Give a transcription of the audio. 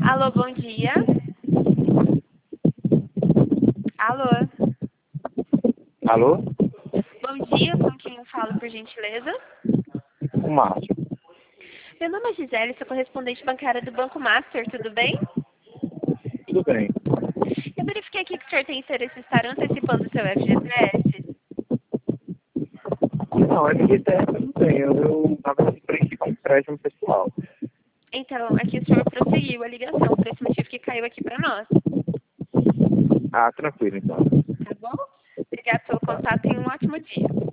Alô, bom dia. Alô, Alô? bom dia, com quem eu falo, por gentileza? O Márcio. Meu nome é Gisele, sou correspondente bancária do Banco Master, tudo bem? Tudo bem. Eu verifiquei aqui que o senhor tem interesse em estar antecipando o seu FGTS. Não, FGTS eu não tenho. Eu, na verdade, preenchi com empréstimo pessoal. Então, aqui o senhor prosseguiu a ligação, por esse motivo que caiu aqui para nós, Ah, tranquilo, então. tá bom? Obrigada pelo contato e um ótimo dia.